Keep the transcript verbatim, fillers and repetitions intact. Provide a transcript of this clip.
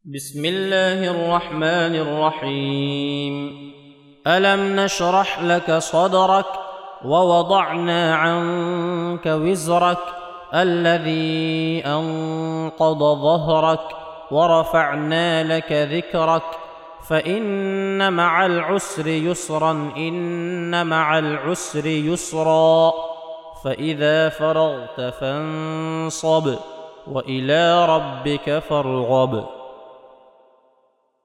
بسم الله الرحمن الرحيم. ألم نشرح لك صدرك ووضعنا عنك وزرك الذي أنقض ظهرك ورفعنا لك ذكرك فإن مع العسر يسرا إن مع العسر يسرا فإذا فرغت فانصب وإلى ربك فارغب.